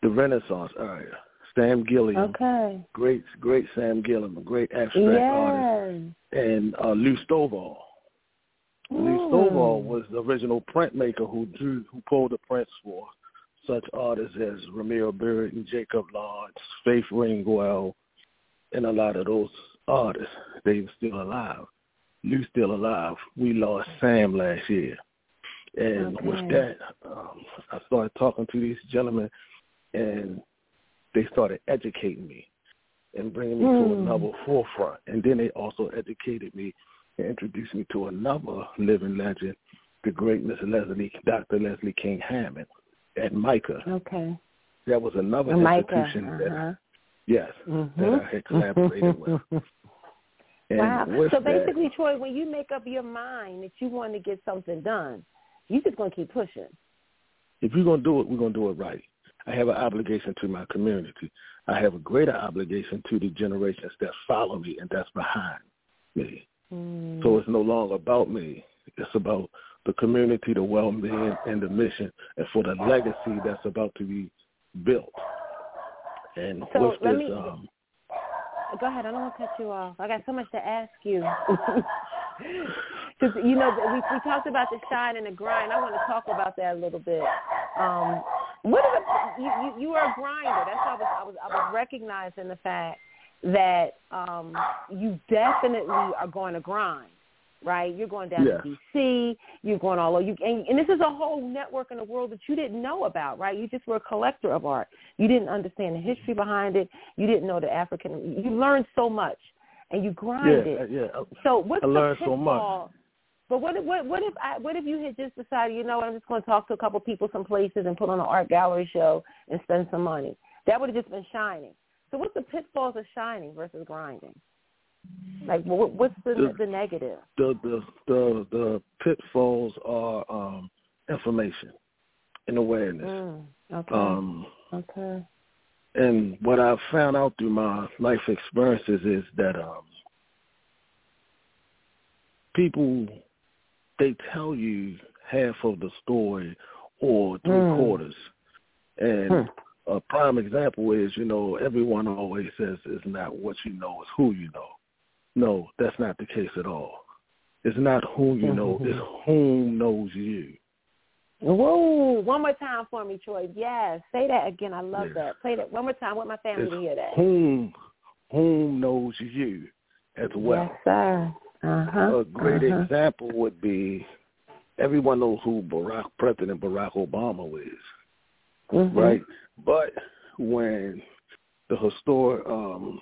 the Renaissance area. Sam Gilliam. Okay. Great, great Sam Gilliam, a great abstract yes. artist. And uh, Lou Stovall. Mm. Lou Stovall was the original printmaker who drew, who pulled the prints for such artists as Ramiro Burton, Jacob Lawrence, Faith Ringwell, and a lot of those artists. They were still alive. Lou's still alive. We lost Sam last year. And okay. with that, um, I started talking to these gentlemen, and they started educating me and bringing me mm. to another forefront. And then they also educated me and introduced me to another living legend, the great Miss Leslie, Doctor Leslie King Hammond at MICA. Okay. That was another MICA. institution uh-huh. that, yes, mm-hmm. that I had collaborated with. And wow. with So basically, that, Troy, when you make up your mind that you want to get something done, you're just going to keep pushing. If we're going to do it, we're going to do it right. I have an obligation to my community. I have a greater obligation to the generations that follow me and that's behind me. Mm. So it's no longer about me. It's about the community, the well-being, and the mission, and for the legacy that's about to be built. And so with let this, me, um, go ahead. I don't want to cut you off. I got so much to ask you. Because, you know, we, we talked about the shine and the grind. I want to talk about that a little bit. Um, what are the, you, you, you are a grinder. That's how I was, I was, I was recognizing the fact that um, you definitely are going to grind, right? You're going down yeah. to D C. You're going all over. You, and, and this is a whole network in the world that you didn't know about, right? You just were a collector of art. You didn't understand the history behind it. You didn't know the African. You learned so much, and you grind yeah, it. Yeah, So what's I the learned pitfall? so much. But what if, what, what if I, what if you had just decided, you know what, I'm just going to talk to a couple people some places and put on an art gallery show and spend some money? That would have just been shining. So what's the pitfalls of shining versus grinding? Like, what, what's the, the the negative? The the the the pitfalls are um, information and awareness. Mm, okay. Um, okay. And what I've found out through my life experiences is that um, people, they tell you half of the story or three mm. quarters. And hmm. a prime example is, you know, everyone always says it's not what you know, it's who you know. No, that's not the case at all. It's not who you know, mm-hmm. it's whom knows you. Whoa, one more time for me, Troy. Yes, say that again. I love yes. that. Play that one more time. I want my family it's to hear that. Whom, whom knows you as well. Yes, sir. Uh-huh. A great uh-huh. example would be everyone knows who Barack, President Barack Obama is, mm-hmm. right? But when the historic, um,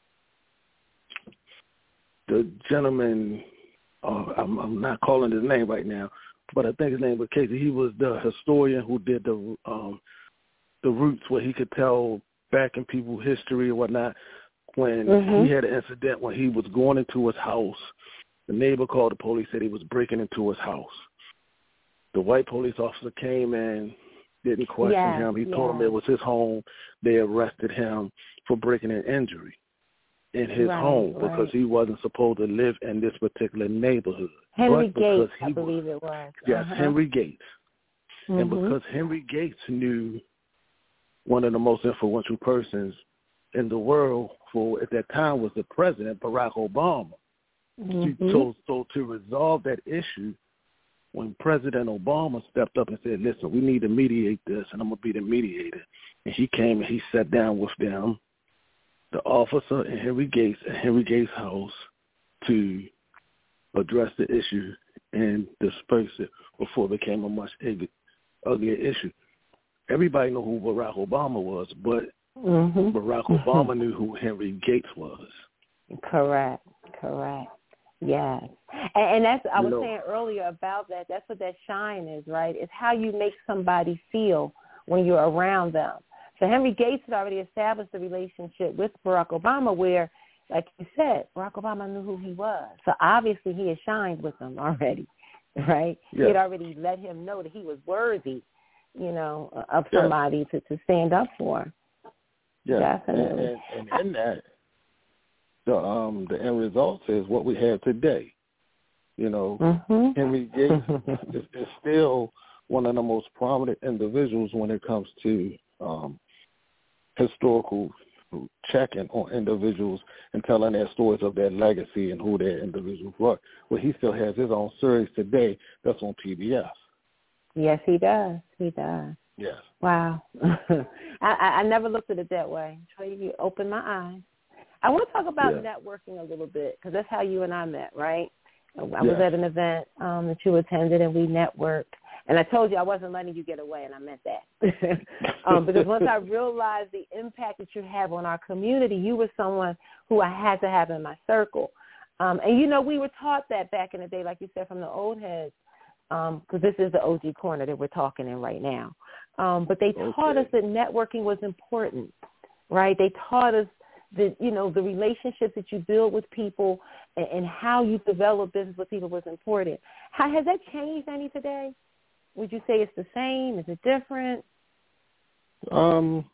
the gentleman, uh, I'm, I'm not calling his name right now, but I think his name was Casey. He was the historian who did the um, the roots where he could tell back in people's history or whatnot. When mm-hmm. he had an incident when he was going into his house, the neighbor called the police, said he was breaking into his house. The white police officer came in, didn't question yes, him. He yes. told him it was his home. They arrested him for breaking an injury in his right, home right. because he wasn't supposed to live in this particular neighborhood. Henry but Gates, he I believe was, it was. Yes, uh-huh. Henry Gates. Mm-hmm. And because Henry Gates knew one of the most influential persons in the world for at that time was the president, Barack Obama. Mm-hmm. So, so to resolve that issue, when President Obama stepped up and said, listen, we need to mediate this, and I'm going to be the mediator. And he came and he sat down with them, the officer and Henry Gates at Henry Gates' house to address the issue and disperse it before it became a much uglier issue. Everybody knew who Barack Obama was, but mm-hmm. Barack Obama mm-hmm. knew who Henry Gates was. Correct, correct. Yes. And, and that's, I was you know, saying earlier about that, that's what that shine is, right? It's how you make somebody feel when you're around them. So Henry Gates had already established a relationship with Barack Obama where, like you said, Barack Obama knew who he was. So obviously he had shined with him already, right? Yeah. He had already let him know that he was worthy, you know, of somebody yeah. to, to stand up for. Yeah. Definitely. And, and, and in that, the um the end result is what we have today. You know, mm-hmm. Henry Gates is, is still one of the most prominent individuals when it comes to um, historical checking on individuals and telling their stories of their legacy and who their individuals were. Well, he still has his own series today that's on P B S. Yes, he does. He does. Yes. Wow. I, I never looked at it that way. Troy, you opened my eyes. I want to talk about yeah. networking a little bit because that's how you and I met, right? I yes. was at an event um, that you attended, and we networked. And I told you I wasn't letting you get away, and I meant that. um, because once I realized the impact that you have on our community, you were someone who I had to have in my circle. Um, and, you know, we were taught that back in the day, like you said, from the old heads, because um, this is the O G corner that we're talking in right now. Um, but they okay. taught us that networking was important, right? They taught us that, you know, the relationships that you build with people and, and how you develop business with people was important. How, has that changed any today? Would you say it's the same? Is it different? Um,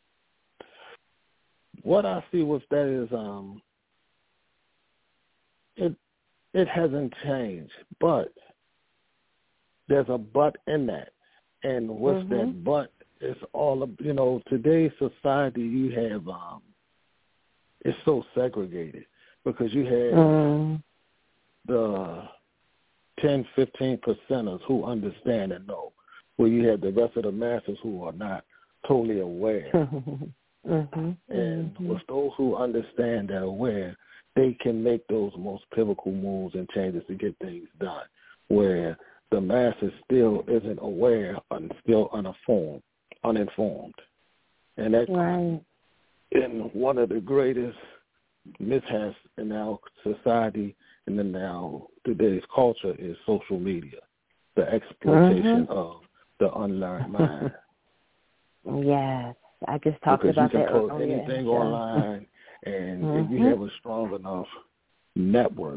what I see with that is um, it it hasn't changed, but there's a but in that. And with mm-hmm. that but, it's all of, you know, today's society, you have, um, it's so segregated because you have mm. the ten, fifteen percenters who understand and know, where you have the rest of the masses who are not totally aware. mm-hmm. And mm-hmm. with those who understand and aware, they can make those most pivotal moves and changes to get things done, where the masses still isn't aware and still uninformed, uninformed. And that's right. in one of the greatest mishaps in our society and in now today's culture is social media, the exploitation mm-hmm. of the unlearned mind. Yes, I just talked because about that. Because you can post earlier. anything yeah. online, and mm-hmm. if you have a strong enough network,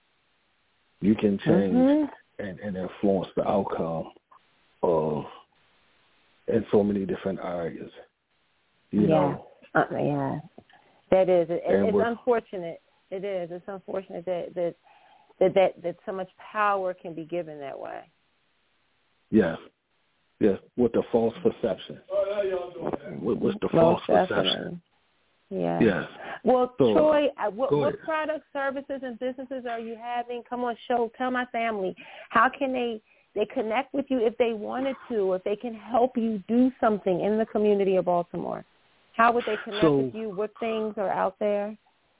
you can change mm-hmm. and, and influence the outcome of in so many different areas. You yeah. know? Uh, yeah, that is. It, it's with, unfortunate. It is. It's unfortunate that that, that that that so much power can be given that way. Yes. Yes, with the false perception. With, with the false Most perception. Definitely. Yeah. Yes. Well, so, Troy, uh, what, what what products, services, and businesses are you having? Come on, show. Tell my family. How can they, they connect with you if they wanted to, if they can help you do something in the community of Baltimore? How would they connect so, with you? What things are out there?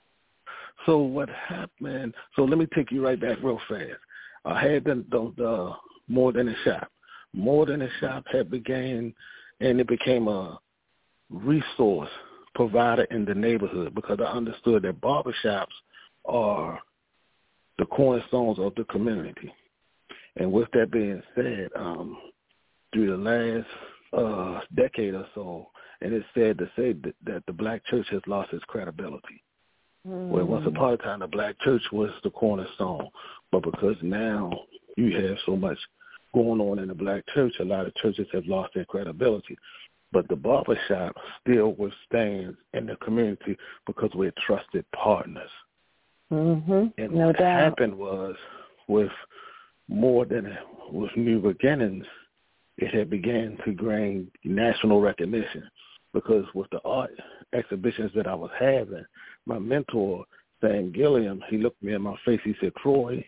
So what happened, so let me take you right back real fast. I had the, the, the More Than a Shop. More Than a Shop had began, and it became a resource provider in the neighborhood because I understood that barbershops are the cornerstones of the community. And with that being said, um, through the last uh, decade or so, and it's sad to say that, that the black church has lost its credibility. Mm. Where once upon a time the black church was the cornerstone, but because now you have so much going on in the black church, a lot of churches have lost their credibility. But the barbershop still withstands in the community because we're trusted partners. Mm-hmm. And no what doubt. happened was with More Than with New Beginnings, it had began to gain national recognition because with the art exhibitions that I was having, my mentor, Sam Gilliam, he looked me in my face. He said, Troy,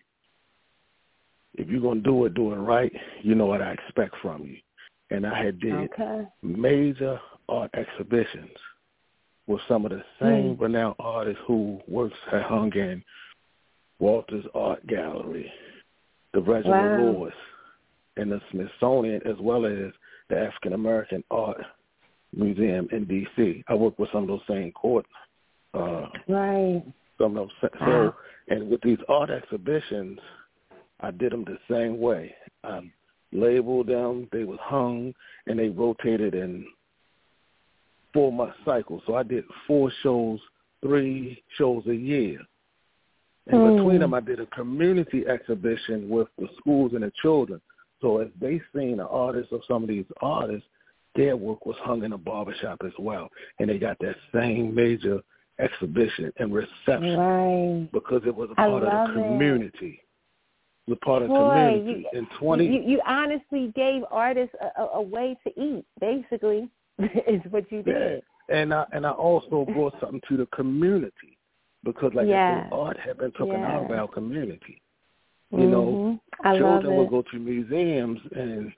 if you're going to do it, do it right, you know what I expect from you. And I had did okay. major art exhibitions with some of the same mm. renowned artists who works had hung in Walter's Art Gallery, the Reginald wow. Lewis, and the Smithsonian, as well as the African American Art Museum in D C. I work with some of those same court. Uh, right. Some of those. So, wow. and with these art exhibitions, I did them the same way. I labeled them, they was hung, and they rotated in four-month cycles. So I did four shows, three shows a year. And mm. between them, I did a community exhibition with the schools and the children. So as they seen the artists of some of these artists, their work was hung in a barbershop as well. And they got that same major exhibition and reception right. because it was a part of the community. It was part of the Boy, community. You, in twenty you, you honestly gave artists a, a, a way to eat, basically, is what you did. And I and I also brought something to the community because, like yes. I said, art had been taken yes. out of our community. You mm-hmm. know, I children love would go to museums and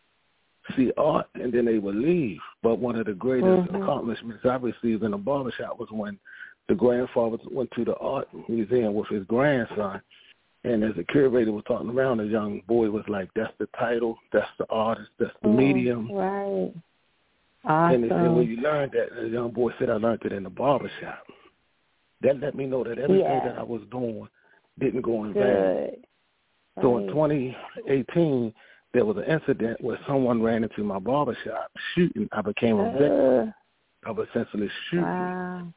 see art, and then they would leave. But one of the greatest mm-hmm. accomplishments I received in the barbershop was when the grandfather went to the art museum with his grandson, and as the curator was talking around, the young boy was like, that's the title, that's the artist, that's the mm, medium. Right. Awesome. And they said, well, you learned that. And the young boy said, I learned it in the barbershop. That let me know that everything yeah. that I was doing didn't go in Good. vain. Right. So in twenty eighteen, there was an incident where someone ran into my barbershop shooting. I became a victim uh, of a senseless shooting. Wow.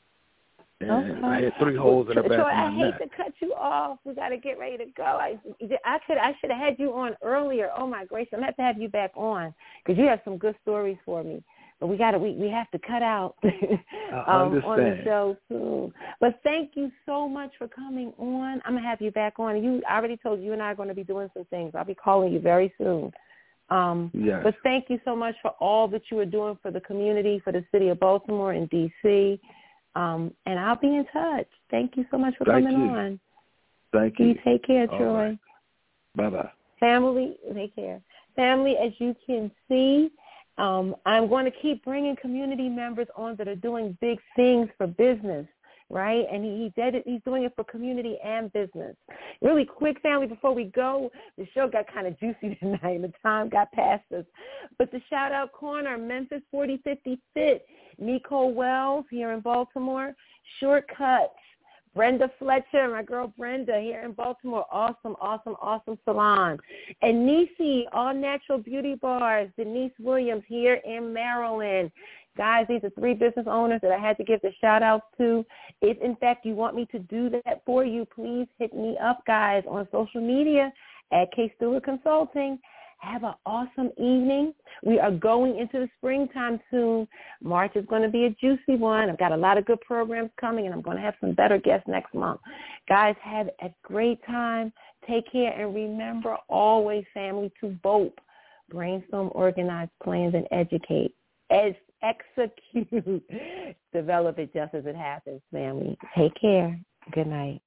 And okay. I had three holes in the back Troy, of my I hate neck. to cut you off. We got to get ready to go. I, I could, I should have had you on earlier. Oh my gracious, I'm gonna have to have you back on because you have some good stories for me. But we got to, we, we have to cut out um, on the show soon. But thank you so much for coming on. I'm gonna have you back on. You, I already told you, you and I are going to be doing some things. I'll be calling you very soon. Um, yes. But thank you so much for all that you are doing for the community, for the city of Baltimore and D C Um, and I'll be in touch. Thank you so much for Thank coming you. on. Thank you. You take care, All Troy. right. Bye-bye. Family, take care. Family, as you can see, um, I'm going to keep bringing community members on that are doing big things for business, right? And he, he did it, he's doing it for community and business. Really quick, family, before we go, the show got kind of juicy tonight and the time got past us. But the shout-out corner, Memphis forty fifty Fit, Nico Wells here in Baltimore, Shortcuts, Brenda Fletcher, my girl Brenda here in Baltimore. Awesome, awesome, awesome salon. And Nisi, All Natural Beauty Bars, Denise Williams here in Maryland. Guys, these are three business owners that I had to give the shout-outs to. If, in fact, you want me to do that for you, please hit me up, guys, on social media at K Stewart Consulting. Have an awesome evening. We are going into the springtime soon. March is going to be a juicy one. I've got a lot of good programs coming, and I'm going to have some better guests next month. Guys, have a great time. Take care, and remember always, family, to vote. Brainstorm, organize, plans, and educate. As execute. Develop it just as it happens, family. Take care. Good night.